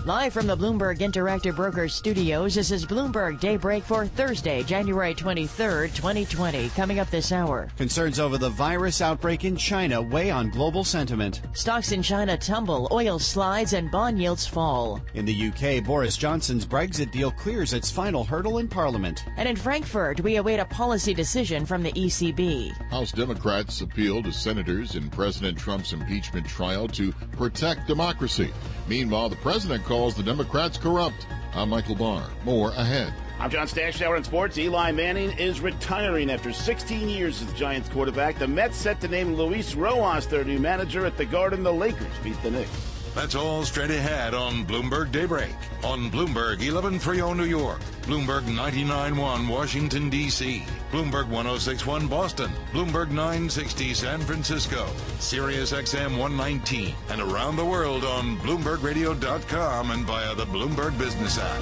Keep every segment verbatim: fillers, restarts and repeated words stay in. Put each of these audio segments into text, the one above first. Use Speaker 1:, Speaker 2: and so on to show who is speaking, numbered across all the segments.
Speaker 1: Live from the Bloomberg Interactive Brokers studios, this is Bloomberg Daybreak for Thursday, January twenty-third, twenty twenty. Coming up this hour.
Speaker 2: Concerns over the virus outbreak in China weigh on global sentiment.
Speaker 1: Stocks in China tumble, oil slides, and bond yields fall.
Speaker 2: In the U K, Boris Johnson's Brexit deal clears its final hurdle in Parliament.
Speaker 1: And in Frankfurt, we await a policy decision from the E C B.
Speaker 3: House Democrats appeal to senators in President Trump's impeachment trial to protect democracy. Meanwhile, the president calls the Democrats corrupt. I'm Michael Barr. More ahead.
Speaker 4: I'm John Stashower in sports. Eli Manning is retiring after sixteen years as the Giants quarterback. The Mets set to name Luis Rojas their new manager at the Garden. The Lakers beat the Knicks.
Speaker 5: That's all straight ahead on Bloomberg Daybreak. On Bloomberg eleven thirty New York, Bloomberg ninety-nine point one Washington, D C, Bloomberg ten sixty-one Boston, Bloomberg nine sixty San Francisco, Sirius X M one nineteen, and around the world on Bloomberg Radio dot com and via the Bloomberg Business app.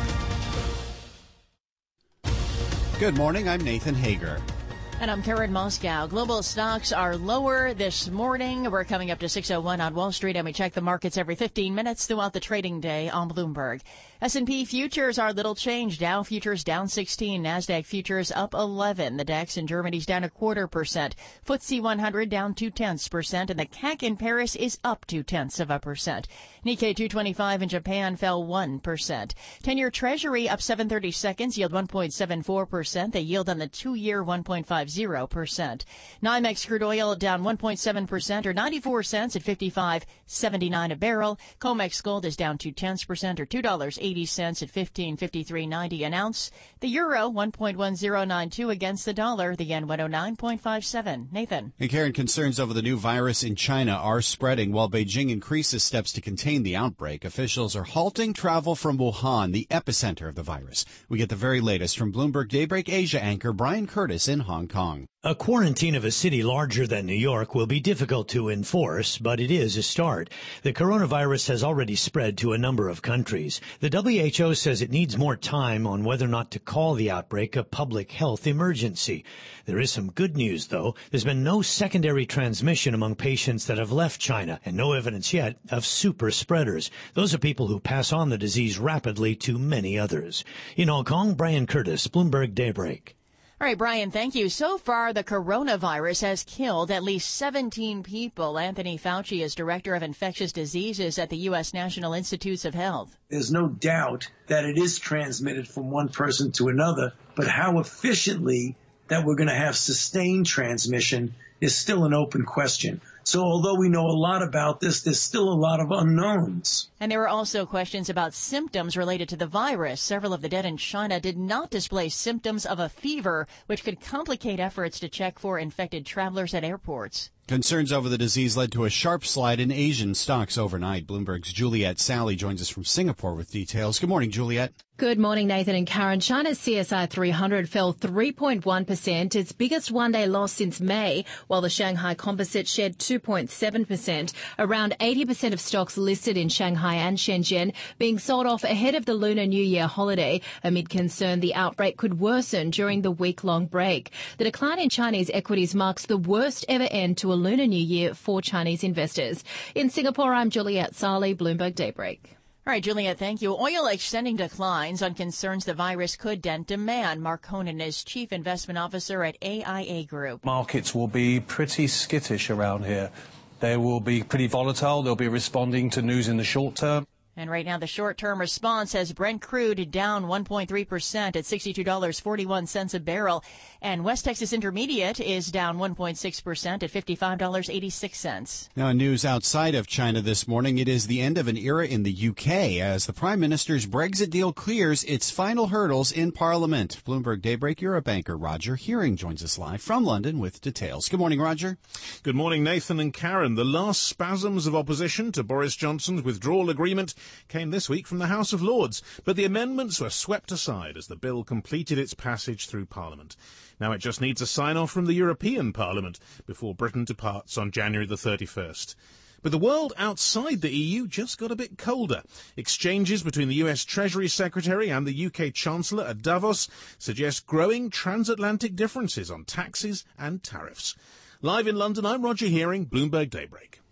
Speaker 2: Good morning, I'm Nathan Hager.
Speaker 1: And I'm Karen Moscow. Global stocks are lower this morning. We're coming up to six oh one on Wall Street, and we check the markets every fifteen minutes throughout the trading day on Bloomberg. S and P futures are little change. Dow futures down sixteen. NASDAQ futures up eleven. The DAX in Germany's down a quarter percent. F T S E one hundred down two-tenths percent, and the C A C in Paris is up two-tenths of a percent. Nikkei two twenty-five in Japan fell one percent. ten-year Treasury up seven thirty-seconds, yield one point seven four percent. The yield on the two-year one point five zero percent. NYMEX crude oil down one point seven percent or ninety-four cents at fifty-five seventy-nine a barrel. COMEX gold is down two-tenths percent or two dollars and eighty cents at fifteen fifty-three ninety an ounce. The euro one point one zero nine two against the dollar. The yen one oh nine point five seven. Nathan.
Speaker 2: And Karen, concerns over the new virus in China are spreading while Beijing increases steps to contain the outbreak. Officials are halting travel from Wuhan, the epicenter of the virus. We get the very latest from Bloomberg Daybreak Asia anchor Brian Curtis in Hong Kong.
Speaker 6: A quarantine of a city larger than New York will be difficult to enforce, but it is a start. The coronavirus has already spread to a number of countries. The W H O says it needs more time on whether or not to call the outbreak a public health emergency. There is some good news, though. There's been no secondary transmission among patients that have left China, and no evidence yet of super spreaders. Those are people who pass on the disease rapidly to many others. In Hong Kong, Brian Curtis, Bloomberg Daybreak.
Speaker 1: All right, Brian, thank you. So far, the coronavirus has killed at least seventeen people. Anthony Fauci is director of infectious diseases at the U S National Institutes of Health.
Speaker 7: There's no doubt that it is transmitted from one person to another, but how efficiently that we're going to have sustained transmission is still an open question. So although we know a lot about this, there's still a lot of unknowns.
Speaker 1: And there were also questions about symptoms related to the virus. Several of the dead in China did not display symptoms of a fever, which could complicate efforts to check for infected travelers at airports.
Speaker 2: Concerns over the disease led to a sharp slide in Asian stocks overnight. Bloomberg's Juliet Sally joins us from Singapore with details. Good morning, Juliet.
Speaker 8: Good morning, Nathan and Karen. China's C S I three hundred fell three point one percent, its biggest one-day loss since May, while the Shanghai Composite shed two point seven percent. Around eighty percent of stocks listed in Shanghai and Shenzhen being sold off ahead of the Lunar New Year holiday, amid concern the outbreak could worsen during the week-long break. The decline in Chinese equities marks the worst ever end to a Lunar New Year for Chinese investors. In Singapore, I'm Juliet Sali, Bloomberg Daybreak.
Speaker 1: All right, Juliet, thank you. Oil extending declines on concerns the virus could dent demand. Mark Conan is Chief Investment Officer at A I A Group.
Speaker 9: Markets will be pretty skittish around here. They will be pretty volatile. They'll be responding to news in the short term.
Speaker 1: And right now, the short-term response has Brent crude down one point three percent at sixty-two dollars and forty-one cents a barrel. And West Texas Intermediate is down one point six percent at fifty-five dollars and eighty-six cents.
Speaker 2: Now, in news outside of China this morning, it is the end of an era in the U K as the Prime Minister's Brexit deal clears its final hurdles in Parliament. Bloomberg Daybreak Europe anchor Roger Hearing joins us live from London with details. Good morning, Roger.
Speaker 10: Good morning, Nathan and Karen. The last spasms of opposition to Boris Johnson's withdrawal agreement came this week from the House of Lords, but the amendments were swept aside as the bill completed its passage through Parliament. Now it just needs a sign-off from the European Parliament before Britain departs on January the thirty-first. But the world outside the E U just got a bit colder. Exchanges between the U S Treasury Secretary and the U K Chancellor at Davos suggest growing transatlantic differences on taxes and tariffs. Live in London, I'm Roger Hearing, Bloomberg Daybreak.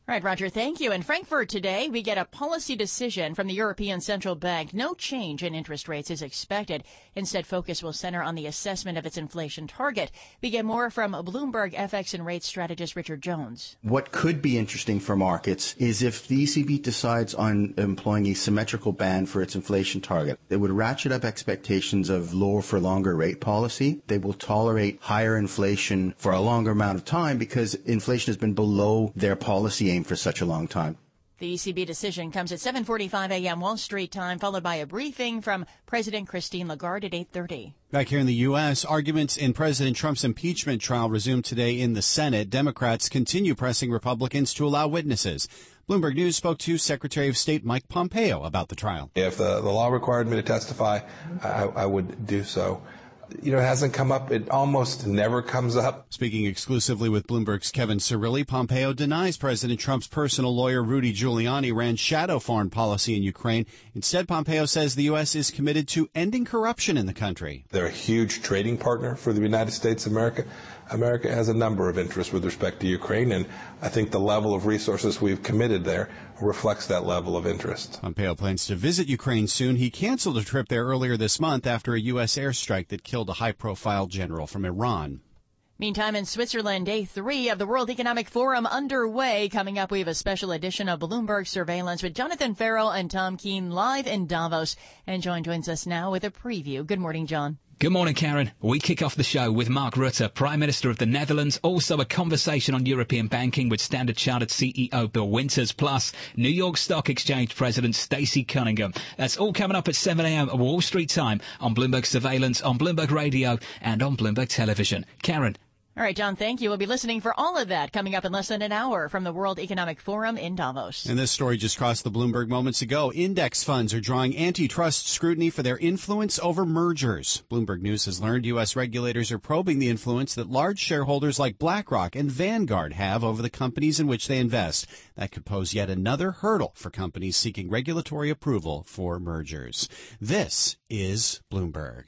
Speaker 1: All right, Roger, thank you. In Frankfurt today, we get a policy decision from the European Central Bank. No change in interest rates is expected. Instead, focus will center on the assessment of its inflation target. We get more from Bloomberg F X and rates strategist Richard Jones.
Speaker 11: What could be interesting for markets is if the E C B decides on employing a symmetrical band for its inflation target. It would ratchet up expectations of lower for longer rate policy. They will tolerate higher inflation for a longer amount of time because inflation has been below their policy aim for such a long time.
Speaker 1: The E C B decision comes at seven forty-five a.m. Wall Street time, followed by a briefing from President Christine Lagarde at eight thirty.
Speaker 2: Back here in the U S, arguments in President Trump's impeachment trial resumed today in the Senate. Democrats continue pressing Republicans to allow witnesses. Bloomberg News spoke to Secretary of State Mike Pompeo about the trial.
Speaker 12: If the, the law required me to testify, I, I would do so. You know, it hasn't come up. It almost never comes up.
Speaker 2: Speaking exclusively with Bloomberg's Kevin Cirilli, Pompeo denies President Trump's personal lawyer Rudy Giuliani ran shadow foreign policy in Ukraine. Instead, Pompeo says the U S is committed to ending corruption in the country.
Speaker 12: They're a huge trading partner for the United States of America. America has a number of interests with respect to Ukraine, and I think the level of resources we've committed there reflects that level of interest.
Speaker 2: Pompeo plans to visit Ukraine soon. He canceled a trip there earlier this month after a U S airstrike that killed a high-profile general from Iran.
Speaker 1: Meantime, in Switzerland, day three of the World Economic Forum underway. Coming up, we have a special edition of Bloomberg Surveillance with Jonathan Farrell and Tom Keene live in Davos. And John joins us now with a preview. Good morning, John.
Speaker 13: Good morning, Karen. We kick off the show with Mark Rutte, Prime Minister of the Netherlands. Also a conversation on European banking with Standard Chartered C E O Bill Winters, plus New York Stock Exchange President Stacey Cunningham. That's all coming up at seven a.m. Wall Street time on Bloomberg Surveillance, on Bloomberg Radio, and on Bloomberg Television. Karen.
Speaker 1: All right, John, thank you. We'll be listening for all of that coming up in less than an hour from the World Economic Forum in Davos.
Speaker 2: And this story just crossed the Bloomberg moments ago. Index funds are drawing antitrust scrutiny for their influence over mergers. Bloomberg News has learned U S regulators are probing the influence that large shareholders like BlackRock and Vanguard have over the companies in which they invest. That could pose yet another hurdle for companies seeking regulatory approval for mergers. This is Bloomberg.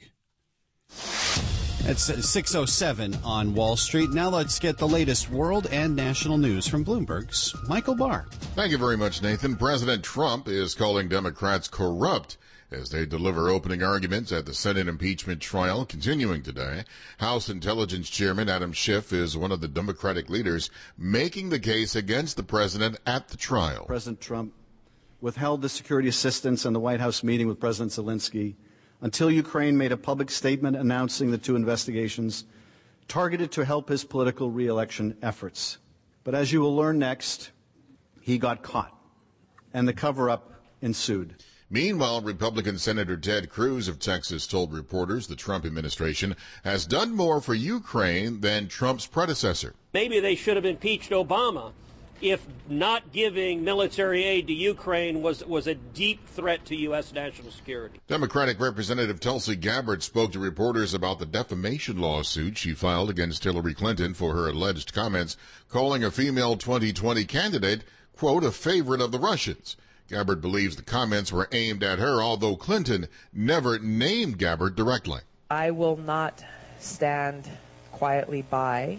Speaker 2: It's six oh seven on Wall Street. Now let's get the latest world and national news from Bloomberg's Michael Barr.
Speaker 3: Thank you very much, Nathan. President Trump is calling Democrats corrupt as they deliver opening arguments at the Senate impeachment trial continuing today. House Intelligence Chairman Adam Schiff is one of the Democratic leaders making the case against the president at the trial.
Speaker 14: President Trump withheld the security assistance in the White House meeting with President Zelensky until Ukraine made a public statement announcing the two investigations targeted to help his political re-election efforts. But as you will learn next, he got caught, and the cover-up ensued.
Speaker 3: Meanwhile, Republican Senator Ted Cruz of Texas told reporters the Trump administration has done more for Ukraine than Trump's predecessor.
Speaker 15: Maybe they should have impeached Obama if not giving military aid to Ukraine was was a deep threat to U S national security.
Speaker 3: Democratic Representative Tulsi Gabbard spoke to reporters about the defamation lawsuit she filed against Hillary Clinton for her alleged comments calling a female twenty twenty candidate, quote, a favorite of the Russians. Gabbard believes the comments were aimed at her, although Clinton never named Gabbard directly.
Speaker 16: I will not stand quietly by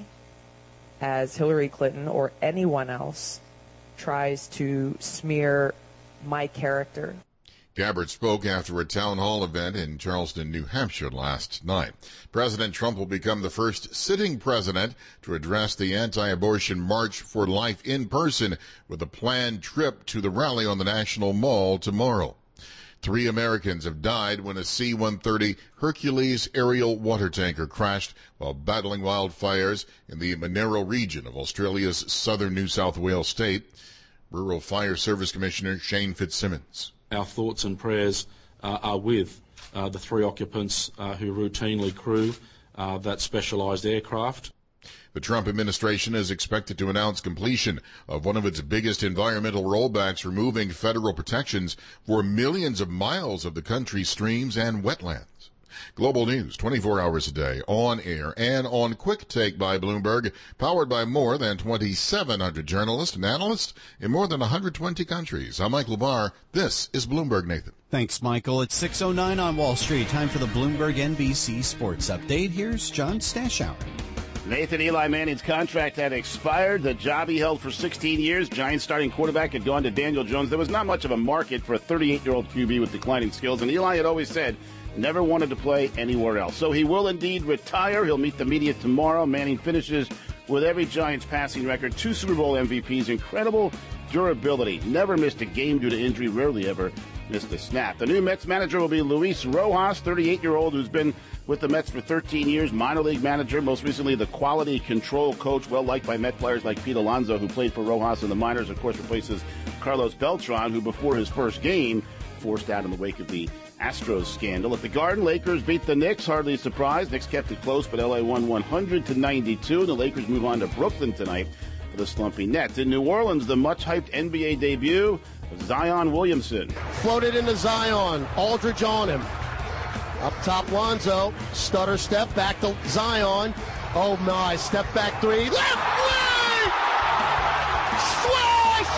Speaker 16: as Hillary Clinton or anyone else tries to smear my character.
Speaker 3: Gabbard spoke after a town hall event in Charleston, New Hampshire last night. President Trump will become the first sitting president to address the anti-abortion March for Life in person with a planned trip to the rally on the National Mall tomorrow. Three Americans have died when a C one thirty Hercules aerial water tanker crashed while battling wildfires in the Monaro region of Australia's southern New South Wales state. Rural Fire Service Commissioner Shane Fitzsimmons.
Speaker 17: Our thoughts and prayers uh, are with uh, the three occupants uh, who routinely crew uh, that specialized aircraft.
Speaker 3: The Trump administration is expected to announce completion of one of its biggest environmental rollbacks, removing federal protections for millions of miles of the country's streams and wetlands. Global news twenty-four hours a day, on air and on Quick Take by Bloomberg, powered by more than twenty-seven hundred journalists and analysts in more than one hundred twenty countries. I'm Michael Barr. This is Bloomberg, Nathan.
Speaker 2: Thanks, Michael. It's six oh nine on Wall Street. Time for the Bloomberg N B C Sports Update. Here's John Stashower.
Speaker 4: Nathan Eli Manning's contract had expired. The job he held for sixteen years, Giants starting quarterback, had gone to Daniel Jones. There was not much of a market for a thirty-eight-year-old Q B with declining skills, and Eli had always said never wanted to play anywhere else. So he will indeed retire. He'll meet the media tomorrow. Manning finishes with every Giants passing record, two Super Bowl M V Ps, incredible durability. Never missed a game due to injury, rarely ever missed a snap. The new Mets manager will be Luis Rojas, thirty-eight-year-old who's been with the Mets for thirteen years, minor league manager, most recently the quality control coach, well-liked by Met players like Pete Alonso, who played for Rojas in the minors, of course, replaces Carlos Beltran, who before his first game forced out in the wake of the Astros scandal. At the Garden, Lakers beat the Knicks, hardly a surprise. Knicks kept it close, but L A won one hundred to ninety-two. The Lakers move on to Brooklyn tonight for the slumpy Nets. In New Orleans, the much-hyped N B A debut of Zion Williamson.
Speaker 18: Floated into Zion, Aldridge on him. Up top, Lonzo, stutter step, back to Zion. Oh my, step back three, left wing! Swish!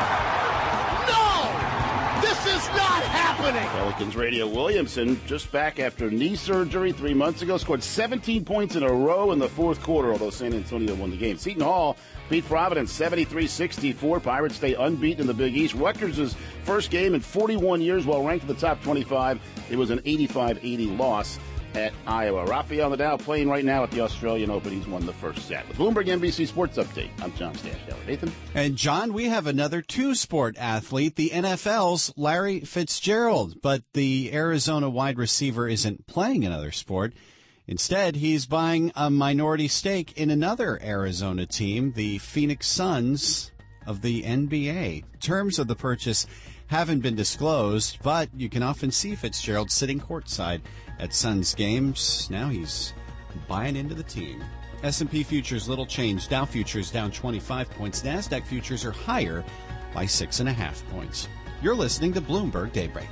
Speaker 18: No! This is not happening!
Speaker 4: Pelicans radio Williamson, just back after knee surgery three months ago, scored seventeen points in a row in the fourth quarter, although San Antonio won the game. Seton Hall beat Providence seventy-three sixty-four. Pirates stay unbeaten in the Big East. Rutgers' first game in forty-one years, while ranked in the top twenty-five. It was an eighty-five eighty loss at Iowa. Rafael Nadal playing right now at the Australian Open. He's won the first set. With Bloomberg N B C Sports Update, I'm John Stashower. Nathan?
Speaker 2: And John, we have another two-sport athlete, the N F L's Larry Fitzgerald. But the Arizona wide receiver isn't playing another sport. Instead, he's buying a minority stake in another Arizona team, the Phoenix Suns of the N B A. Terms of the purchase haven't been disclosed, but you can often see Fitzgerald sitting courtside at Suns games. Now he's buying into the team. S and P futures little change. Dow futures down twenty-five points. NASDAQ futures are higher by six and a half points. You're listening to Bloomberg Daybreak.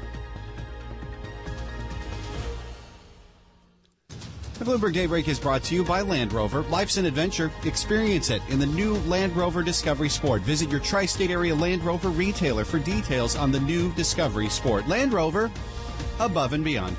Speaker 2: The Bloomberg Daybreak is brought to you by Land Rover. Life's an adventure. Experience it in the new Land Rover Discovery Sport. Visit your tri-state area Land Rover retailer for details on the new Discovery Sport. Land Rover, above and beyond.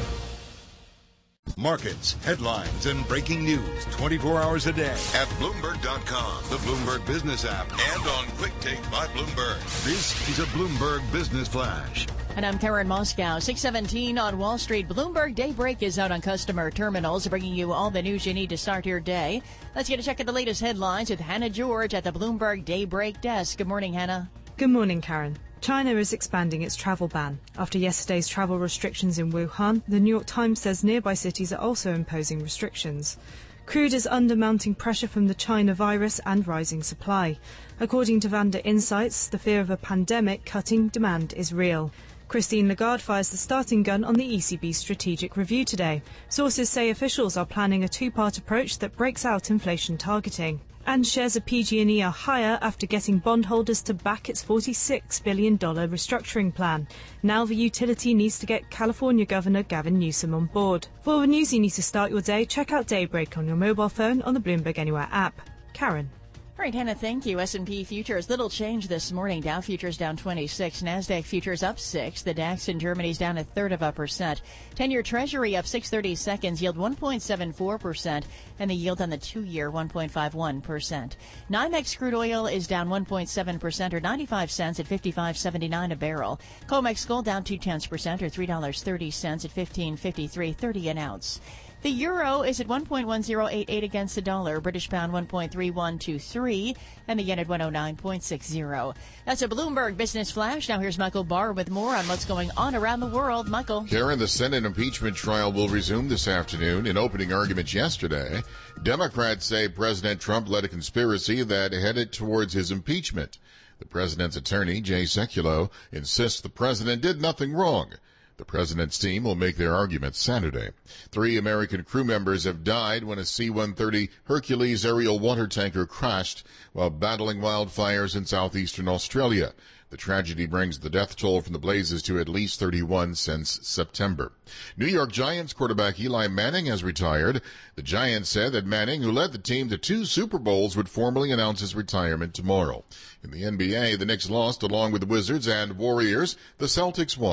Speaker 5: Markets, headlines, and breaking news twenty-four hours a day at Bloomberg dot com, the Bloomberg Business app, and on Quick Take by Bloomberg. This is a Bloomberg Business Flash.
Speaker 1: And I'm Karen Moscow. six seventeen on Wall Street. Bloomberg Daybreak is out on customer terminals, bringing you all the news you need to start your day. Let's get a check at the latest headlines with Hannah George at the Bloomberg Daybreak desk. Good morning, Hannah.
Speaker 19: Good morning, Karen. China is expanding its travel ban. After yesterday's travel restrictions in Wuhan, the New York Times says nearby cities are also imposing restrictions. Crude is under mounting pressure from the China virus and rising supply. According to Vanda Insights, the fear of a pandemic cutting demand is real. Christine Lagarde fires the starting gun on the E C B's strategic review today. Sources say officials are planning a two-part approach that breaks out inflation targeting. And shares of P G and E are higher after getting bondholders to back its forty-six billion dollars restructuring plan. Now the utility needs to get California Governor Gavin Newsom on board. For all the news you need to start your day, check out Daybreak on your mobile phone on the Bloomberg Anywhere app. Karen.
Speaker 1: All right, Hannah, thank you. S and P futures, little change this morning. Dow futures down twenty-six. NASDAQ futures up six. The DAX in Germany's down a third of a percent. ten-year Treasury up six thirty seconds, yield one point seven four percent, and the yield on the two-year one point five one percent. NYMEX crude oil is down one point seven percent or ninety-five cents at fifty-five seventy-nine a barrel. COMEX gold down two tenths percent or three dollars and thirty cents at fifteen fifty-three thirty an ounce. The euro is at one point one zero eight eight against the dollar, British pound one point three one two three, and the yen at one oh nine point six zero. That's a Bloomberg Business Flash. Now here's Michael Barr with more on what's going on around the world. Michael.
Speaker 3: Karen, the Senate impeachment trial will resume this afternoon. In opening arguments yesterday, Democrats say President Trump led a conspiracy that headed towards his impeachment. The president's attorney, Jay Sekulow, insists the president did nothing wrong. The president's team will make their arguments Saturday. Three American crew members have died when a C one thirty Hercules aerial water tanker crashed while battling wildfires in southeastern Australia. The tragedy brings the death toll from the blazes to at least thirty-one since September. New York Giants quarterback Eli Manning has retired. The Giants said that Manning, who led the team to two Super Bowls, would formally announce his retirement tomorrow. In the N B A, the Knicks lost along with the Wizards and Warriors. The Celtics won.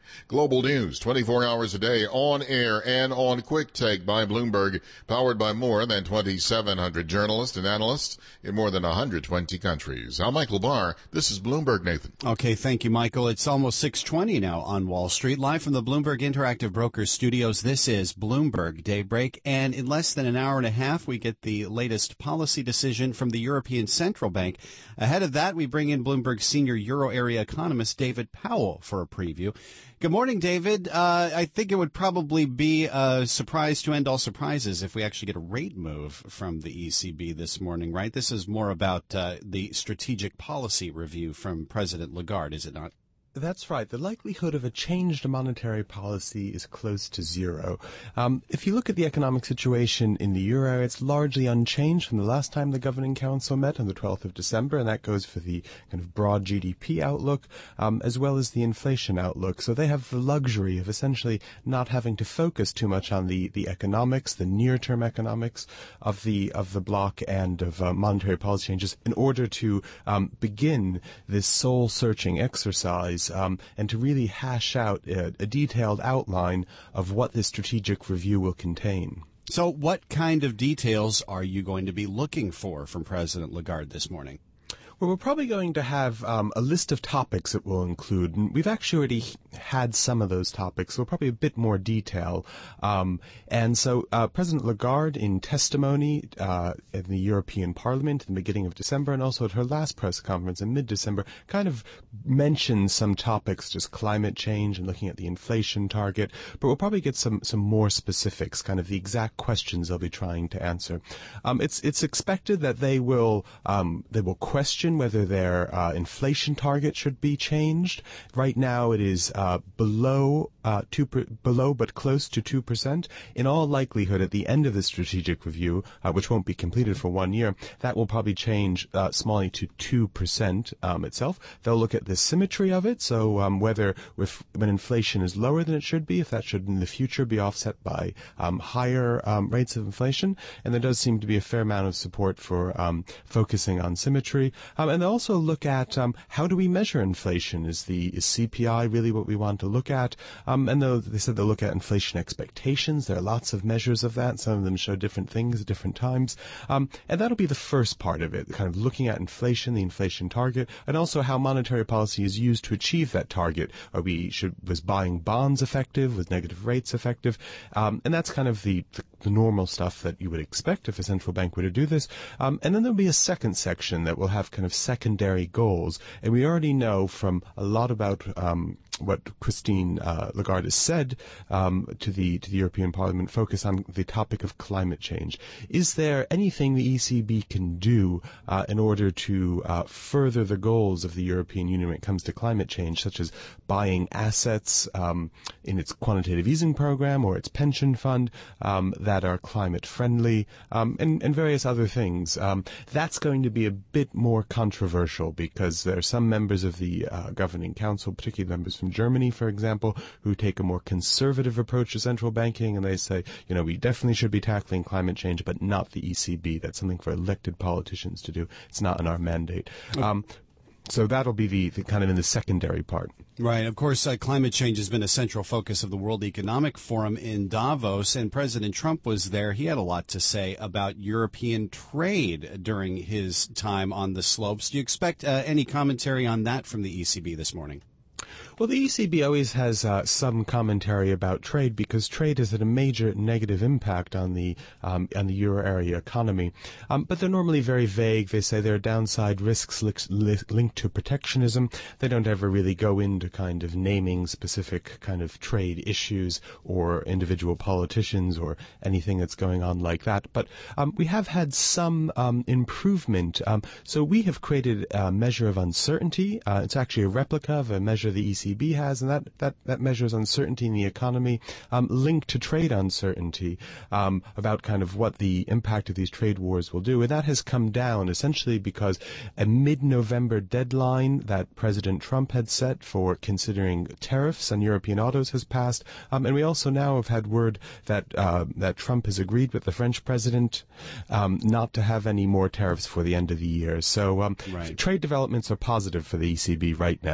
Speaker 3: Global news, twenty-four hours a day, on air and on Quick Take by Bloomberg, powered by more than twenty-seven hundred journalists and analysts in more than one hundred twenty countries. I'm Michael Barr. This is Bloomberg, Nathan.
Speaker 2: Okay, thank you, Michael. It's almost six twenty now on Wall Street. Live from the Bloomberg Interactive Brokers studios, this is Bloomberg Daybreak. And in less than an hour and a half, we get the latest policy decision from the European Central Bank. Ahead of that, we bring in Bloomberg senior Euro area economist David Powell for a preview. Good morning, David. Uh, I think it would probably be a surprise to end all surprises if we actually get a rate move from the E C B this morning, right? This is more about uh, the strategic policy review from President Lagarde, is it not?
Speaker 20: That's right. The likelihood of a changed monetary policy is close to zero. Um, if you look at the economic situation in the euro area, it's largely unchanged from the last time the Governing Council met on the twelfth of December, and that goes for the kind of broad G D P outlook, um, as well as the inflation outlook. So they have the luxury of essentially not having to focus too much on the, the economics, the near-term economics of the of the bloc and of uh, monetary policy changes in order to um, begin this soul-searching exercise Um, and to really hash out a, a detailed outline of what this strategic review will contain.
Speaker 2: So what kind of details are you going to be looking for from President Lagarde this morning?
Speaker 20: Well, we're probably going to have um, a list of topics that we'll include, and we've actually already had some of those topics, so probably a bit more detail. Um, and so uh, President Lagarde, in testimony uh, in the European Parliament in the beginning of December, and also at her last press conference in mid-December, kind of mentioned some topics, just climate change and looking at the inflation target, but we'll probably get some, some more specifics, kind of the exact questions they'll be trying to answer. Um, it's it's expected that they will um, they will question whether their uh, inflation target should be changed. Right now, it is uh, below uh, two per, below but close to two percent. In all likelihood, at the end of the strategic review, uh, which won't be completed for one year, that will probably change uh, smallly to two percent um, itself. They'll look at the symmetry of it, so um, whether with, when inflation is lower than it should be, if that should in the future be offset by um, higher um, rates of inflation. And there does seem to be a fair amount of support for um, focusing on symmetry. Um, and also look at um, how do we measure inflation? Is the is C P I really what we want to look at? Um, and though they said they'll look at inflation expectations, there are lots of measures of that. Some of them show different things at different times. Um, and that'll be the first part of it, kind of looking at inflation, the inflation target, and also how monetary policy is used to achieve that target. Are we should was buying bonds effective? Was negative rates effective? Um, and that's kind of the, the the normal stuff that you would expect if a central bank were to do this. Um, and then there'll be a second section that will have kind of secondary goals. And we already know from a lot about um, what Christine uh, Lagarde has said um, to the to the European Parliament, focus on the topic of climate change. Is there anything the E C B can do uh, in order to uh, further the goals of the European Union when it comes to climate change, such as buying assets um, in its quantitative easing program or its pension fund um, that are climate friendly, um, and, and various other things? Um, that's going to be a bit more controversial because there are some members of the uh, Governing Council, particularly members from Germany, for example, who take a more conservative approach to central banking, and they say, you know, we definitely should be tackling climate change, but not the E C B. That's something for elected politicians to do. It's not in our mandate. Um, so that'll be the, the kind of in the secondary part.
Speaker 2: Right. Of course, uh, climate change has been a central focus of the World Economic Forum in Davos, and President Trump was there. He had a lot to say about European trade during his time on the slopes. Do you expect uh, any commentary on that from the E C B this morning?
Speaker 20: Well, the E C B always has uh, some commentary about trade because trade has had a major negative impact on the um, on the euro area economy. Um, but they're normally very vague. They say there are downside risks li- li- linked to protectionism. They don't ever really go into kind of naming specific kind of trade issues or individual politicians or anything that's going on like that. But um, we have had some um, improvement. Um, so we have created a measure of uncertainty. Uh, it's actually a replica of a measure the E C B has, and that, that, that measures uncertainty in the economy um, linked to trade uncertainty um, about kind of what the impact of these trade wars will do. And that has come down essentially because a mid-November deadline that President Trump had set for considering tariffs on European autos has passed. Um, and we also now have had word that uh, that Trump has agreed with the French president um, not to have any more tariffs for the end of the year. So um, right. Trade developments are positive for the E C B right now.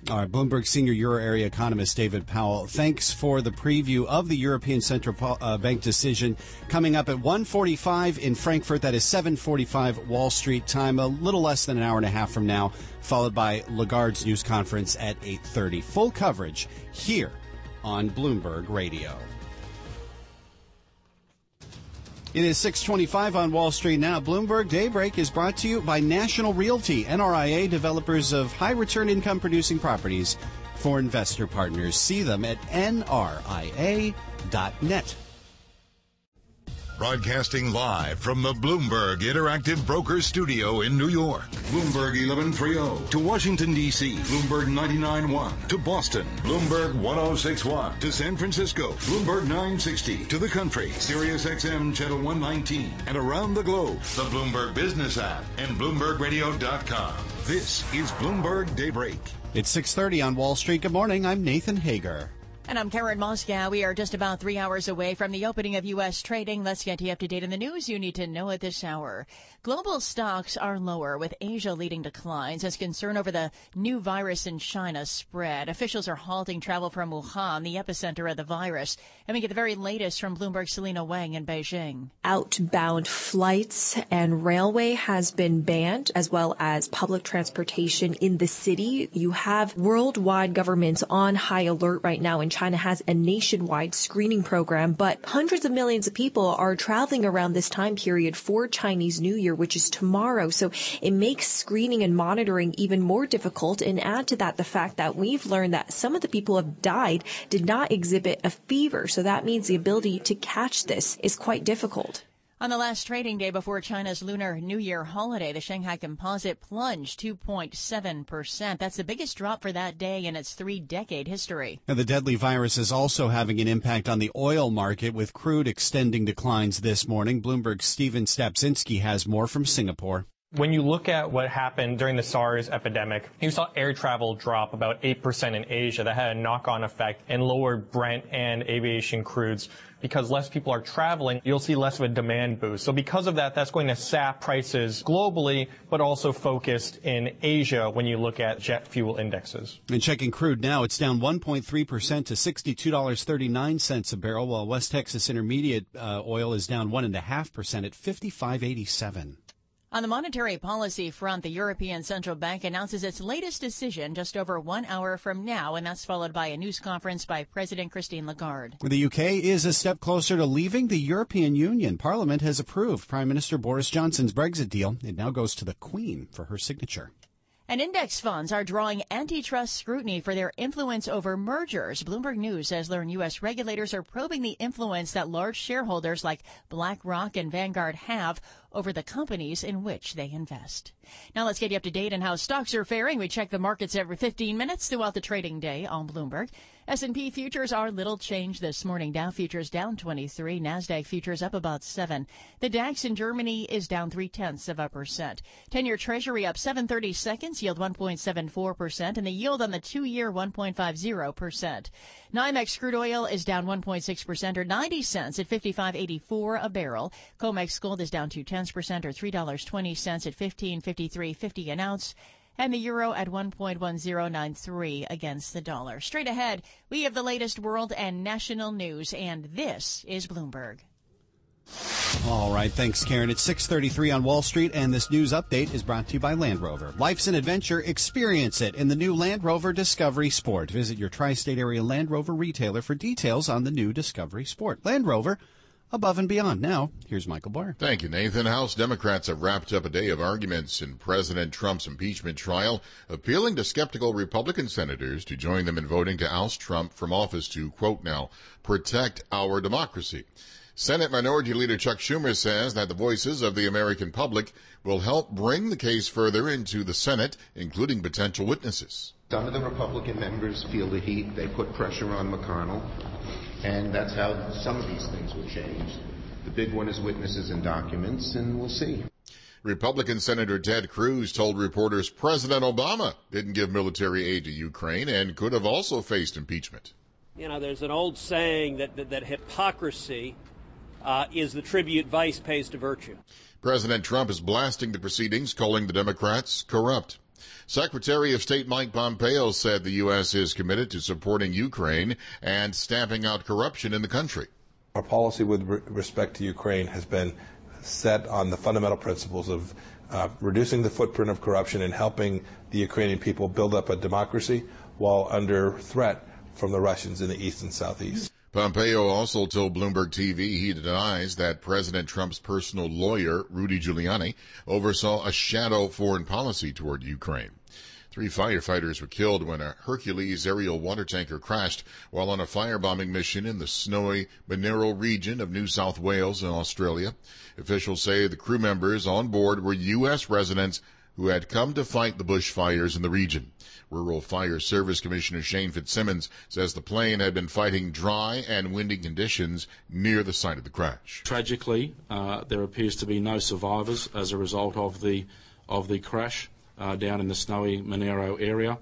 Speaker 2: All right, Bloomberg senior Euro area economist David Powell, thanks for the preview of the European Central uh, Bank decision coming up at one forty-five in Frankfurt. That is seven forty-five Wall Street time, a little less than an hour and a half from now, followed by Lagarde's news conference at eight thirty. Full coverage here on Bloomberg Radio. It is six twenty-five on Wall Street now. Bloomberg Daybreak is brought to you by National Realty, N R I A, developers of high-return income-producing properties for investor partners. See them at N R I A dot net.
Speaker 5: Broadcasting live from the Bloomberg Interactive Brokers Studio in New York. Bloomberg eleven thirty to Washington, D C Bloomberg ninety-nine point one to Boston. Bloomberg one oh six point one to San Francisco. Bloomberg nine sixty to the country. Sirius X M Channel one nineteen. And around the globe, the Bloomberg Business app and Bloomberg Radio dot com. This is Bloomberg Daybreak.
Speaker 2: It's six thirty on Wall Street. Good morning. I'm Nathan Hager.
Speaker 1: And I'm Karen Moscow. We are just about three hours away from the opening of U S trading. Let's get you up to date on the news you need to know at this hour. Global stocks are lower, with Asia leading declines as concern over the new virus in China spread. Officials are halting travel from Wuhan, the epicenter of the virus. And we get the very latest from Bloomberg's Selena Wang in Beijing.
Speaker 21: Outbound flights and railway has been banned, as well as public transportation in the city. You have worldwide governments on high alert right now, and China has a nationwide screening program, but hundreds of millions of people are traveling around this time period for Chinese New Year, which is tomorrow. So it makes screening and monitoring even more difficult. And add to that the fact that we've learned that some of the people who have died did not exhibit a fever. So that means the ability to catch this is quite difficult.
Speaker 1: On the last trading day before China's Lunar New Year holiday, the Shanghai Composite plunged two point seven percent. That's the biggest drop for that day in its three-decade history.
Speaker 2: Now, the deadly virus is also having an impact on the oil market, with crude extending declines this morning. Bloomberg's Steven Stapczynski has more from Singapore.
Speaker 22: When you look at what happened during the SARS epidemic, you saw air travel drop about eight percent in Asia. That had a knock-on effect and lowered Brent and aviation crudes. Because less people are traveling, you'll see less of a demand boost. So because of that, that's going to sap prices globally, but also focused in Asia when you look at jet fuel indexes.
Speaker 2: And checking crude now, it's down one point three percent to sixty-two dollars and thirty-nine cents a barrel, while West Texas Intermediate uh, oil is down one point five percent at fifty-five eighty-seven.
Speaker 1: On the monetary policy front, the European Central Bank announces its latest decision just over one hour from now, and that's followed by a news conference by President Christine Lagarde.
Speaker 2: The U K is a step closer to leaving the European Union. Parliament has approved Prime Minister Boris Johnson's Brexit deal. It now goes to the Queen for her signature.
Speaker 1: And index funds are drawing antitrust scrutiny for their influence over mergers. Bloomberg News has learned U S regulators are probing the influence that large shareholders like BlackRock and Vanguard have over the companies in which they invest. Now let's get you up to date on how stocks are faring. We check the markets every fifteen minutes throughout the trading day on Bloomberg. S and P futures are little change this morning. Dow futures down twenty-three. NASDAQ futures up about seven. The DAX in Germany is down three-tenths of a percent. ten-year Treasury up seven thirty seconds, yield one point seven four percent, and the yield on the two-year one point five zero percent. NYMEX crude oil is down one point six percent or ninety cents at fifty-five eighty-four a barrel. COMEX gold is down two-tenths percent or three dollars and twenty cents at fifteen fifty-three fifty an ounce. And the euro at one point one zero nine three against the dollar. Straight ahead, we have the latest world and national news, and this is Bloomberg.
Speaker 2: All right, thanks, Karen. It's six thirty-three on Wall Street, and this news update is brought to you by Land Rover. Life's an adventure. Experience it in the new Land Rover Discovery Sport. Visit your tri-state area Land Rover retailer for details on the new Discovery Sport. Land Rover, above and beyond. Now, here's Michael Barr.
Speaker 3: Thank you, Nathan. House Democrats have wrapped up a day of arguments in President Trump's impeachment trial, appealing to skeptical Republican senators to join them in voting to oust Trump from office to, quote now, protect our democracy. Senate Minority Leader Chuck Schumer says that the voices of the American public will help bring the case further into the Senate, including potential witnesses.
Speaker 23: Some of the Republican members feel the heat. They put pressure on McConnell. And that's how some of these things will change. The big one is witnesses and documents, and we'll see.
Speaker 3: Republican Senator Ted Cruz told reporters President Obama didn't give military aid to Ukraine and could have also faced impeachment.
Speaker 15: You know, there's an old saying that, that, that hypocrisy uh, is the tribute vice pays to virtue.
Speaker 3: President Trump is blasting the proceedings, calling the Democrats corrupt. Secretary of State Mike Pompeo said the U S is committed to supporting Ukraine and stamping out corruption in the country.
Speaker 12: Our policy with re- respect to Ukraine has been set on the fundamental principles of uh, reducing the footprint of corruption and helping the Ukrainian people build up a democracy while under threat from the Russians in the east and southeast.
Speaker 3: Pompeo also told Bloomberg T V he denies that President Trump's personal lawyer, Rudy Giuliani, oversaw a shadow foreign policy toward Ukraine. Three firefighters were killed when a Hercules aerial water tanker crashed while on a firebombing mission in the snowy Monaro region of New South Wales in Australia. Officials say the crew members on board were U S residents who had come to fight the bushfires in the region. Rural Fire Service Commissioner Shane Fitzsimmons says the plane had been fighting dry and windy conditions near the site of the crash.
Speaker 17: Tragically, uh, there appears to be no survivors as a result of the of the crash uh, down in the snowy Monaro area.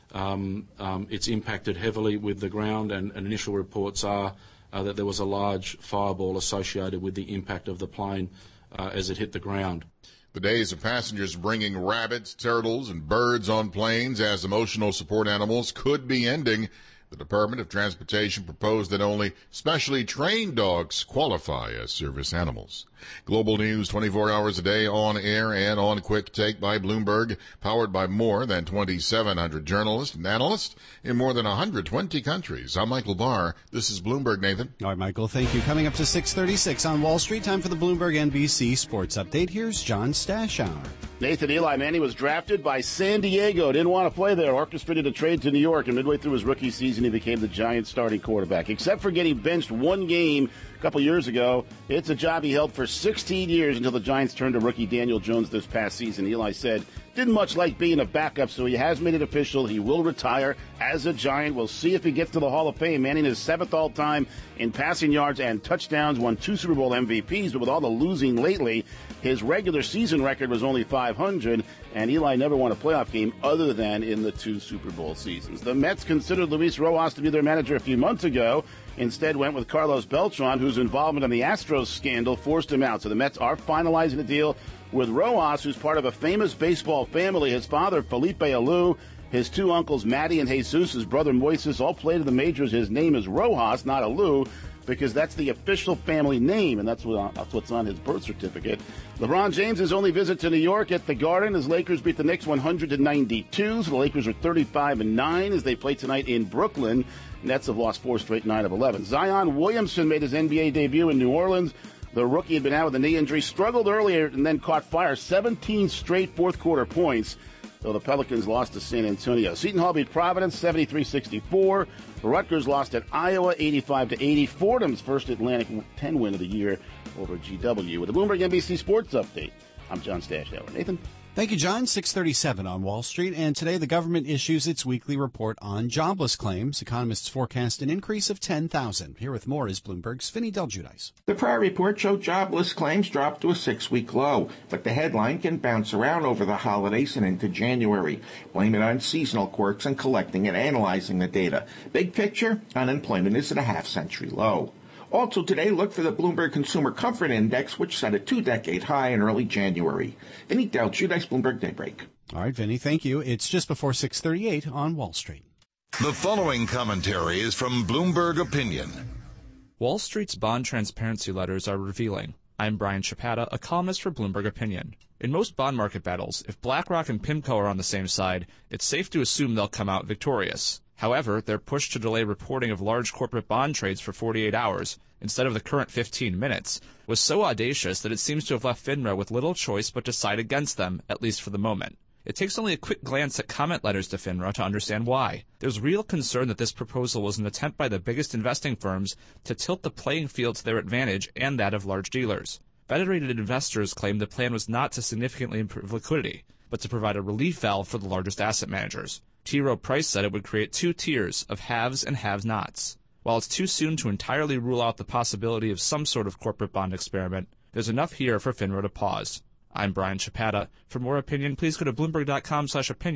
Speaker 17: Um, um, it's impacted heavily with the ground, and, and initial reports are uh, that there was a large fireball associated with the impact of the plane uh, as it hit the ground.
Speaker 3: The days of passengers bringing rabbits, turtles, and birds on planes as emotional support animals could be ending. The Department of Transportation proposed that only specially trained dogs qualify as service animals. Global news twenty-four hours a day, on air and on Quick Take by Bloomberg, powered by more than twenty-seven hundred journalists and analysts in more than one hundred twenty countries. I'm Michael Barr. This is Bloomberg, Nathan.
Speaker 2: All right, Michael, thank you. Coming up to six thirty-six on Wall Street, time for the Bloomberg N B C Sports Update. Here's John Stashower.
Speaker 4: Nathan Eli Manning was drafted by San Diego. Didn't want to play there. Orchestrated a trade to New York, and midway through his rookie season, he became the Giants' starting quarterback. Except for getting benched one game a couple years ago, it's a job he held for sixteen years until the Giants turned to rookie Daniel Jones this past season. Eli said, didn't much like being a backup, so he has made it official. He will retire as a Giant. We'll see if he gets to the Hall of Fame. Manning is seventh all-time in passing yards and touchdowns, won two Super Bowl M V Ps, but with all the losing lately, his regular season record was only five hundred, and Eli never won a playoff game other than in the two Super Bowl seasons. The Mets considered Luis Rojas to be their manager a few months ago. Instead went with Carlos Beltran, whose involvement in the Astros scandal forced him out. So the Mets are finalizing a deal with Rojas, who's part of a famous baseball family. His father, Felipe Alou, his two uncles, Matty and Jesus, his brother Moises, all played in the majors. His name is Rojas, not Alou, because that's the official family name, and that's, what, that's what's on his birth certificate. LeBron James' only visit to New York at the Garden as Lakers beat the Knicks one hundred to ninety-two. So the Lakers are thirty-five and nine as they play tonight in Brooklyn. Nets have lost four straight, nine of eleven. Zion Williamson made his N B A debut in New Orleans. The rookie had been out with a knee injury, struggled earlier, and then caught fire. seventeen straight fourth-quarter points. So the Pelicans lost to San Antonio. Seton Hall beat Providence seventy-three sixty-four. Rutgers lost at Iowa eighty-five to eighty. Fordham's first Atlantic ten win of the year over G W. With the Bloomberg N B C Sports Update, I'm John Stashower. Nathan?
Speaker 2: Thank you, John. six thirty-seven on Wall Street, and today the government issues its weekly report on jobless claims. Economists forecast an increase of ten thousand. Here with more is Bloomberg's Vinny Del Giudice.
Speaker 6: The prior report showed jobless claims dropped to a six-week low, but the headline can bounce around over the holidays and into January. Blame it on seasonal quirks and collecting and analyzing the data. Big picture, unemployment is at a half-century low. Also today, look for the Bloomberg Consumer Comfort Index, which set a two-decade high in early January. Vinny Del Giudice, Bloomberg Daybreak.
Speaker 2: All right, Vinny, thank you. It's just before six thirty-eight on Wall Street.
Speaker 5: The following commentary is from Bloomberg Opinion.
Speaker 7: Wall Street's bond transparency letters are revealing. I'm Brian Chapata, a columnist for Bloomberg Opinion. In most bond market battles, if BlackRock and PIMCO are on the same side, it's safe to assume they'll come out victorious. However, their push to delay reporting of large corporate bond trades for forty-eight hours, instead of the current fifteen minutes, was so audacious that it seems to have left FINRA with little choice but to side against them, at least for the moment. It takes only a quick glance at comment letters to FINRA to understand why. There's real concern that this proposal was an attempt by the biggest investing firms to tilt the playing field to their advantage and that of large dealers. Federated investors claim the plan was not to significantly improve liquidity, but to provide a relief valve for the largest asset managers. T. Rowe Price said it would create two tiers of haves and have-nots. While it's too soon to entirely rule out the possibility of some sort of corporate bond experiment, there's enough here for FINRA to pause. I'm Brian Chapata. For more opinion, please go to Bloomberg.com slash opinion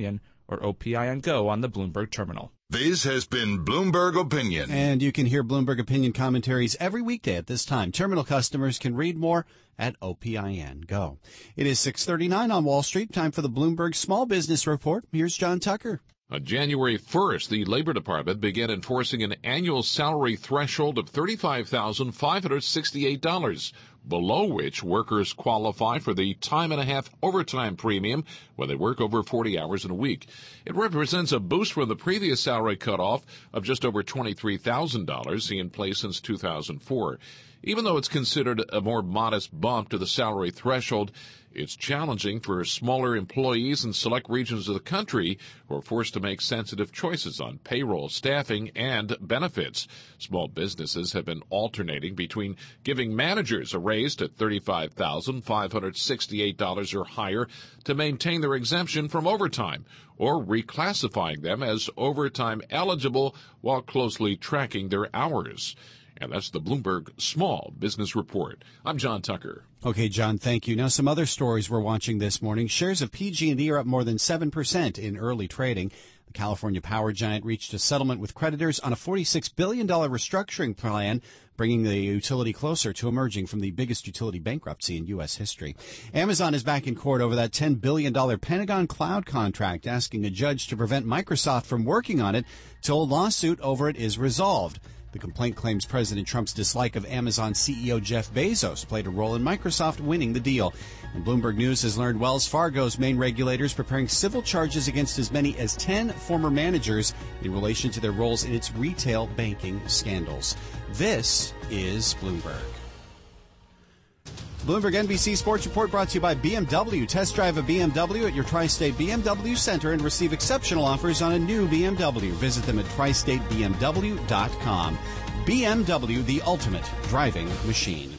Speaker 7: or O P I N Go on the Bloomberg terminal.
Speaker 5: This has been Bloomberg Opinion.
Speaker 2: And you can hear Bloomberg Opinion commentaries every weekday at this time. Terminal customers can read more at O P I N Go. It is six thirty-nine on Wall Street. Time for the Bloomberg Small Business Report. Here's John Tucker.
Speaker 8: On January first, the Labor Department began enforcing an annual salary threshold of thirty-five thousand five hundred sixty-eight dollars, below which workers qualify for the time and a half overtime premium when they work over forty hours in a week. It represents a boost from the previous salary cutoff of just over twenty-three thousand dollars, in place since two thousand four. Even though it's considered a more modest bump to the salary threshold, it's challenging for smaller employees in select regions of the country who are forced to make sensitive choices on payroll, staffing, and benefits. Small businesses have been alternating between giving managers a raise to thirty-five thousand five hundred sixty-eight dollars or higher to maintain their exemption from overtime, or reclassifying them as overtime eligible while closely tracking their hours. And that's the Bloomberg Small Business Report. I'm John Tucker.
Speaker 2: Okay, John, thank you. Now, some other stories we're watching this morning. Shares of P G and E are up more than seven percent in early trading. The California power giant reached a settlement with creditors on a forty-six billion dollars restructuring plan, bringing the utility closer to emerging from the biggest utility bankruptcy in U S history. Amazon is back in court over that ten billion dollars Pentagon cloud contract, asking a judge to prevent Microsoft from working on it till a lawsuit over it is resolved. The complaint claims President Trump's dislike of Amazon C E O Jeff Bezos played a role in Microsoft winning the deal. And Bloomberg News has learned Wells Fargo's main regulators preparing civil charges against as many as ten former managers in relation to their roles in its retail banking scandals. This is Bloomberg. Bloomberg N B C Sports Report brought to you by B M W. Test drive a B M W at your Tri-State B M W Center and receive exceptional offers on a new B M W. Visit them at tri state b m w dot com. B M W, the ultimate driving machine.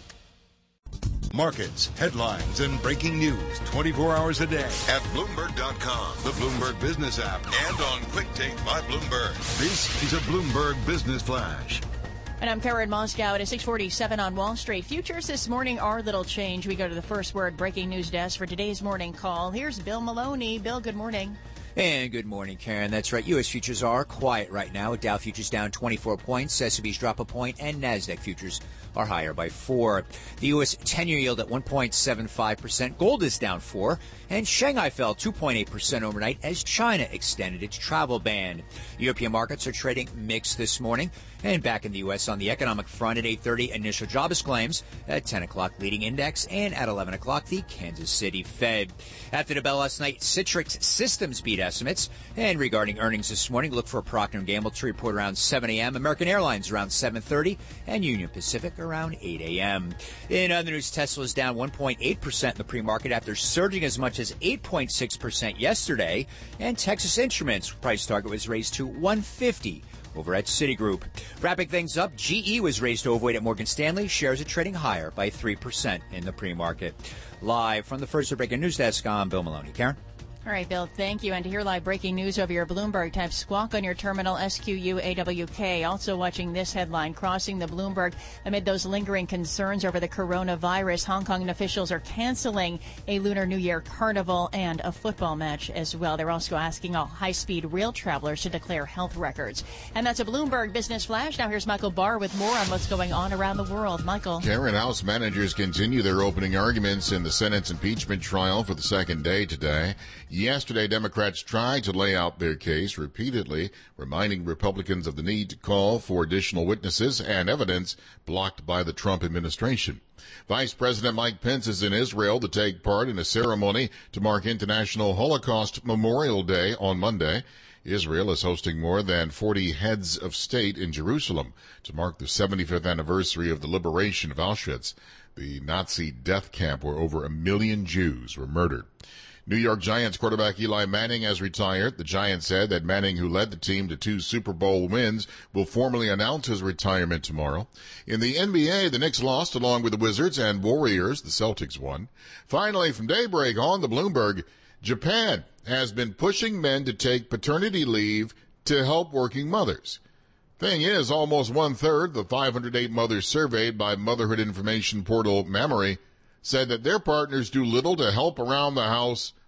Speaker 5: Markets, headlines, and breaking news twenty-four hours a day at Bloomberg dot com, the Bloomberg Business app, and on Quick Take by Bloomberg. This is a Bloomberg Business Flash.
Speaker 1: And I'm Karen Moscow at six forty-seven on Wall Street. Futures this morning are little change. We go to the first word breaking news desk for today's morning call. Here's Bill Maloney. Bill, good morning.
Speaker 9: And good morning, Karen. That's right. U S futures are quiet right now. Dow futures down twenty-four points. S and P's drop a point, and NASDAQ futures are higher by four. The U S ten-year yield at one point seven five percent. Gold is down four. And Shanghai fell two point eight percent overnight as China extended its travel ban. European markets are trading mixed this morning. And back in the U S on the economic front at eight thirty, initial jobless claims. At ten o'clock, leading index. And at eleven o'clock, the Kansas City Fed. After the bell last night, Citrix Systems beat estimates. And regarding earnings this morning, look for Procter and Gamble to report around seven a.m., American Airlines around seven thirty, and Union Pacific around eight a.m. In other news, Tesla is down one point eight percent in the pre-market after surging as much as eight point six percent yesterday. And Texas Instruments price target was raised to one fifty over at Citigroup. Wrapping things up, G E was raised to overweight at Morgan Stanley. Shares are trading higher by three percent in the pre-market. Live from the First Breaking News Desk, I'm Bill Maloney. Karen?
Speaker 1: All right, Bill, thank you. And to hear live breaking news over your Bloomberg, type squawk on your terminal, S Q U A W K. Also watching this headline, crossing the Bloomberg amid those lingering concerns over the coronavirus. Hong Kong officials are canceling a Lunar New Year carnival and a football match as well. They're also asking all high-speed rail travelers to declare health records. And that's a Bloomberg Business Flash. Now here's Michael Barr with more on what's going on around the world. Michael.
Speaker 3: Karen, House managers continue their opening arguments in the Senate's impeachment trial for the second day today. Yesterday, Democrats tried to lay out their case repeatedly, reminding Republicans of the need to call for additional witnesses and evidence blocked by the Trump administration. Vice President Mike Pence is in Israel to take part in a ceremony to mark International Holocaust Memorial Day on Monday. Israel is hosting more than forty heads of state in Jerusalem to mark the seventy-fifth anniversary of the liberation of Auschwitz, the Nazi death camp where over a million Jews were murdered. New York Giants quarterback Eli Manning has retired. The Giants said that Manning, who led the team to two Super Bowl wins, will formally announce his retirement tomorrow. In the N B A, the Knicks lost along with the Wizards and Warriors. The Celtics won. Finally, from daybreak on the Bloomberg, Japan has been pushing men to take paternity leave to help working mothers. Thing is, almost one-third of the five hundred eight mothers surveyed by motherhood information portal Mammary said that their partners do little to help around the house,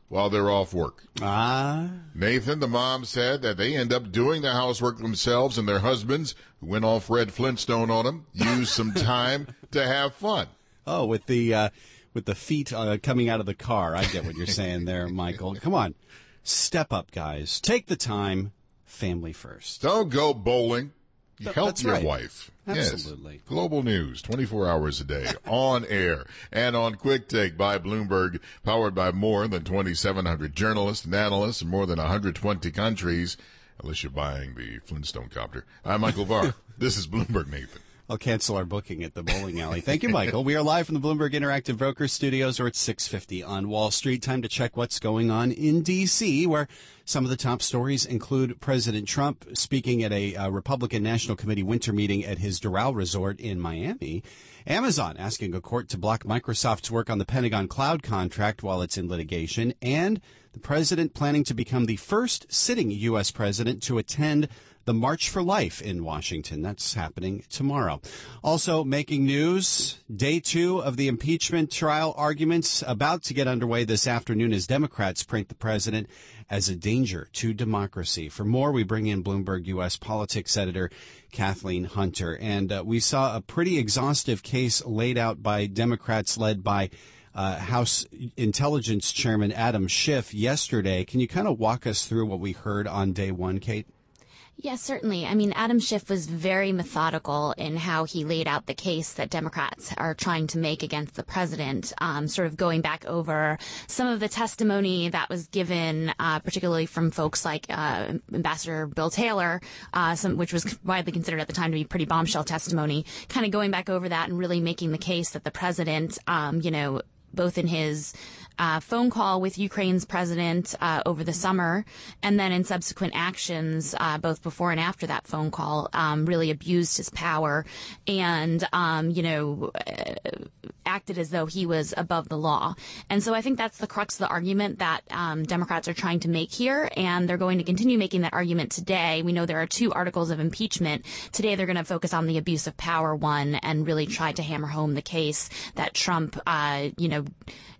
Speaker 3: while they're off work.
Speaker 2: Ah.
Speaker 3: Nathan, the mom, said that they end up doing the housework themselves, and their husbands, who went off Red Flintstone on them, used some time to have fun.
Speaker 2: Oh, with the uh, with the feet uh, coming out of the car. I get what you're saying there, Michael. Come on. Step up, guys. Take the time. Family first.
Speaker 3: Don't go bowling.
Speaker 2: Th-
Speaker 3: Help
Speaker 2: that's
Speaker 3: your
Speaker 2: right.
Speaker 3: wife.
Speaker 2: Absolutely.
Speaker 3: Yes. Global news, twenty-four hours a day, on air, and on Quick Take by Bloomberg, powered by more than twenty-seven hundred journalists and analysts in more than one hundred twenty countries, unless you're buying the Flintstone copter. I'm Michael Varr. This is Bloomberg Nathan.
Speaker 2: I'll cancel our booking at the bowling alley. Thank you, Michael. We are live from the Bloomberg Interactive Brokers Studios, or at six fifty on Wall Street. Time to check what's going on in D C, where some of the top stories include President Trump speaking at a uh, Republican National Committee winter meeting at his Doral Resort in Miami. Amazon asking a court to block Microsoft's work on the Pentagon cloud contract while it's in litigation. And the president planning to become the first sitting U S president to attend the March for Life in Washington. That's happening tomorrow. Also making news, day two of the impeachment trial arguments about to get underway this afternoon as Democrats paint the president as a danger to democracy. For more, we bring in Bloomberg U S politics editor Kathleen Hunter. And uh, we saw a pretty exhaustive case laid out by Democrats led by Uh, House Intelligence Chairman Adam Schiff yesterday. Can you kind of walk us through what we heard on day one, Kate?
Speaker 10: Yes, certainly. I mean, Adam Schiff was very methodical in how he laid out the case that Democrats are trying to make against the president, um, sort of going back over some of the testimony that was given, uh, particularly from folks like uh, Ambassador Bill Taylor, uh, some, which was widely considered at the time to be pretty bombshell testimony, kind of going back over that and really making the case that the president, um, you know, both in his uh, phone call with Ukraine's president uh, over the summer, and then in subsequent actions, uh, both before and after that phone call, um, really abused his power and, um, you know, uh, acted as though he was above the law. And so I think that's the crux of the argument that um, Democrats are trying to make here, and they're going to continue making that argument today. We know there are two articles of impeachment. Today they're going to focus on the abuse of power one and really try to hammer home the case that Trump, uh, you know,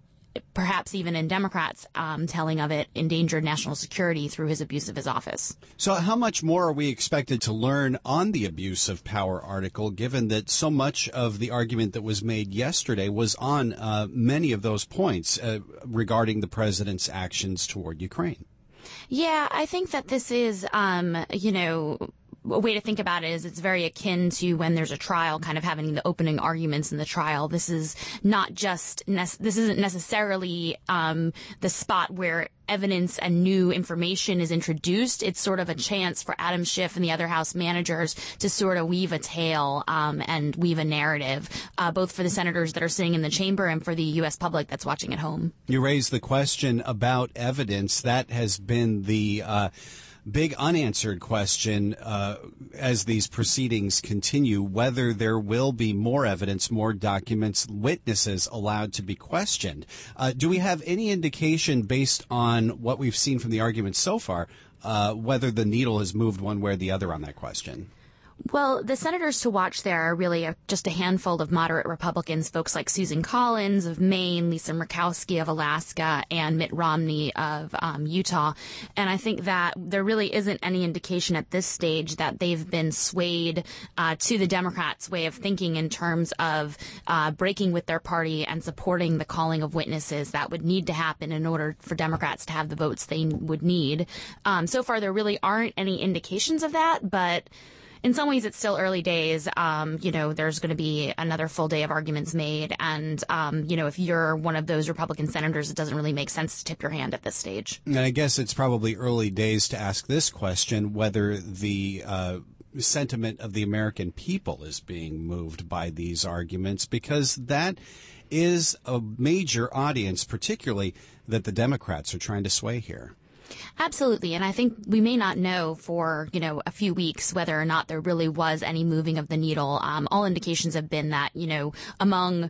Speaker 10: perhaps even in Democrats' um, telling of it, endangered national security through his abuse of his office.
Speaker 2: So how much more are we expected to learn on the abuse of power article, given that so much of the argument that was made yesterday was on uh, many of those points uh, regarding the president's actions toward Ukraine?
Speaker 10: Yeah, I think that this is, um, you know, a way to think about it is it's very akin to when there's a trial, kind of having the opening arguments in the trial. This is not just, ne- this isn't necessarily um, the spot where evidence and new information is introduced. It's sort of a chance for Adam Schiff and the other House managers to sort of weave a tale um, and weave a narrative, uh, both for the senators that are sitting in the chamber and for the U S public that's watching at home.
Speaker 2: You raised the question about evidence. That has been the uh, big unanswered question uh, as these proceedings continue, whether there will be more evidence, more documents, witnesses allowed to be questioned. Uh, do we have any indication based on what we've seen from the arguments so far, uh, whether the needle has moved one way or the other on that question?
Speaker 10: Well, the senators to watch there are really a, just a handful of moderate Republicans, folks like Susan Collins of Maine, Lisa Murkowski of Alaska, and Mitt Romney of um, Utah. And I think that there really isn't any indication at this stage that they've been swayed uh, to the Democrats' way of thinking in terms of uh, breaking with their party and supporting the calling of witnesses that would need to happen in order for Democrats to have the votes they would need. Um, so far, there really aren't any indications of that, but in some ways, it's still early days. Um, you know, there's going to be another full day of arguments made. And, um, you know, if you're one of those Republican senators, it doesn't really make sense to tip your hand at this stage.
Speaker 2: And I guess it's probably early days to ask this question, whether the uh, sentiment of the American people is being moved by these arguments, because that is a major audience, particularly that the Democrats are trying to sway here.
Speaker 10: Absolutely. And I think we may not know for, you know, a few weeks whether or not there really was any moving of the needle. Um, all indications have been that, you know, among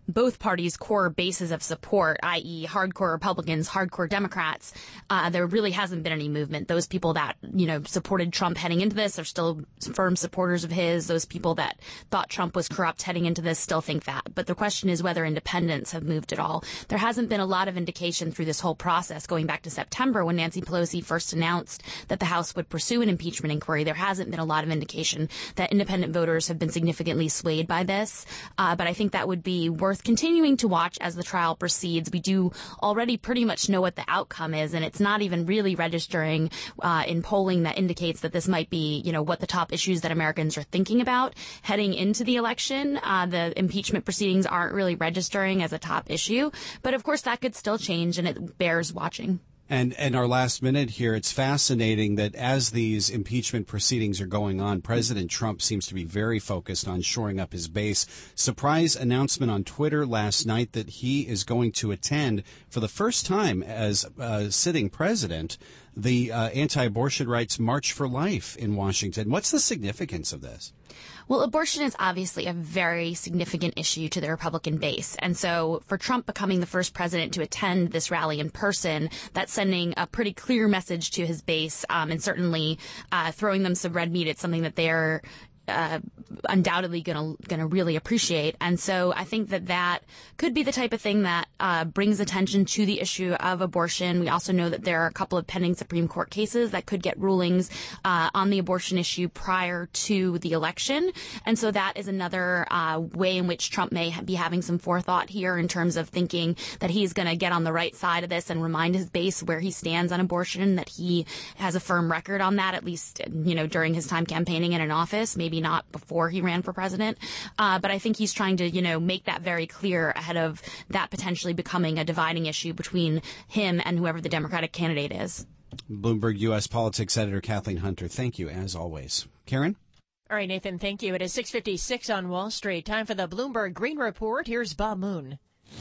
Speaker 10: both parties' core bases of support, that is hardcore Republicans, hardcore Democrats, uh, there really hasn't been any movement. Those people that, you know, supported Trump heading into this are still firm supporters of his. Those people that thought Trump was corrupt heading into this still think that. But the question is whether independents have moved at all. There hasn't been a lot of indication through this whole process going back to September when Nancy Pelosi first announced that the House would pursue an impeachment inquiry. There hasn't been a lot of indication that independent voters have been significantly swayed by this. Uh, but I think that would be worth continuing to watch as the trial proceeds. We do already pretty much know what the outcome is, and it's not even really registering uh, in polling that indicates that this might be, you know, what the top issues that Americans are thinking about heading into the election. Uh, the impeachment proceedings aren't really registering as a top issue, but of course that could still change, and it bears watching.
Speaker 2: And and our last minute here, it's fascinating that as these impeachment proceedings are going on, President Trump seems to be very focused on shoring up his base. Surprise announcement on Twitter last night that he is going to attend for the first time as uh, sitting president the uh, anti-abortion rights March for Life in Washington. What's the significance of this?
Speaker 10: Well, abortion is obviously a very significant issue to the Republican base. And so for Trump becoming the first president to attend this rally in person, that's sending a pretty clear message to his base, um, and certainly uh, throwing them some red meat. It's something that they're Uh, undoubtedly going to going to really appreciate. And so I think that that could be the type of thing that uh, brings attention to the issue of abortion. We also know that there are a couple of pending Supreme Court cases that could get rulings uh, on the abortion issue prior to the election. And so that is another uh, way in which Trump may be having some forethought here in terms of thinking that he's going to get on the right side of this and remind his base where he stands on abortion, that he has a firm record on that, at least, you know, during his time campaigning in an office, maybe not before he ran for president. Uh, but I think he's trying to, you know, make that very clear ahead of that potentially becoming a dividing issue between him and whoever the Democratic candidate is.
Speaker 2: Bloomberg U S politics editor Kathleen Hunter, thank you as always. Karen?
Speaker 1: All right, Nathan, thank you. It is six fifty-six on Wall Street. Time for the Bloomberg Green Report. Here's Bob Moon.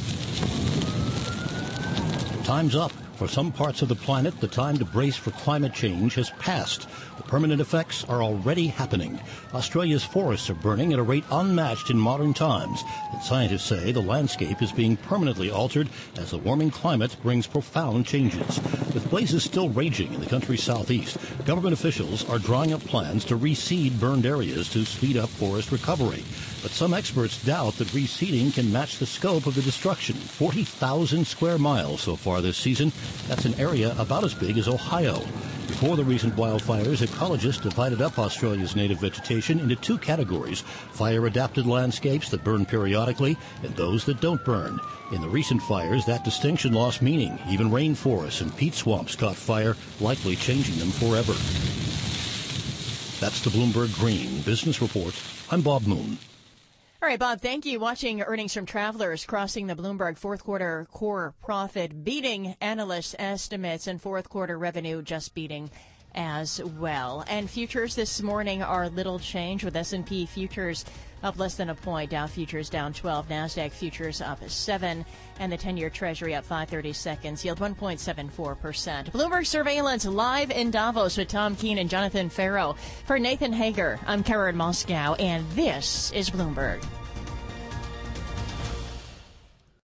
Speaker 11: Time's up. For some parts of the planet, the time to brace for climate change has passed. The permanent effects are already happening. Australia's forests are burning at a rate unmatched in modern times, and scientists say the landscape is being permanently altered as the warming climate brings profound changes. With blazes still raging in the country's southeast, government officials are drawing up plans to reseed burned areas to speed up forest recovery. But some experts doubt that reseeding can match the scope of the destruction. forty thousand square miles so far this season. That's an area about as big as Ohio. Before the recent wildfires, ecologists divided up Australia's native vegetation into two categories: fire-adapted landscapes that burn periodically and those that don't burn. In the recent fires, that distinction lost meaning. Even rainforests and peat swamps caught fire, likely changing them forever. That's the Bloomberg Green Business Report. I'm Bob Moon.
Speaker 1: All right, Bob, thank you. Watching earnings from Travelers crossing the Bloomberg fourth quarter core profit, beating analyst estimates, and fourth quarter revenue just beating as well. And futures this morning are little change, with S and P futures up less than a point, Dow futures down twelve, NASDAQ futures up seven, and the ten-year Treasury up five thirty-seconds, yield one point seven four percent. Bloomberg Surveillance live in Davos with Tom Keene and Jonathan Farrow. For Nathan Hager, I'm Karen Moscow, and this is Bloomberg.